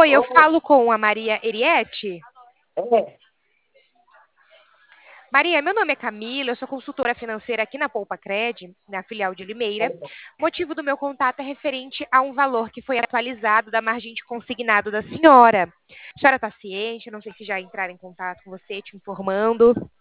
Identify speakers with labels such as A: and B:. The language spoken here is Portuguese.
A: Oi, eu
B: Oi,
A: falo com a Maria Eriette.
B: é,
A: Maria, meu nome é Camila, eu sou consultora financeira aqui na Poupa Cred, na filial de Limeira. O motivo do meu contato é referente a um valor que foi atualizado da margem de consignado da senhora. A senhora está ciente? Não sei se já entraram em contato com você, te informando.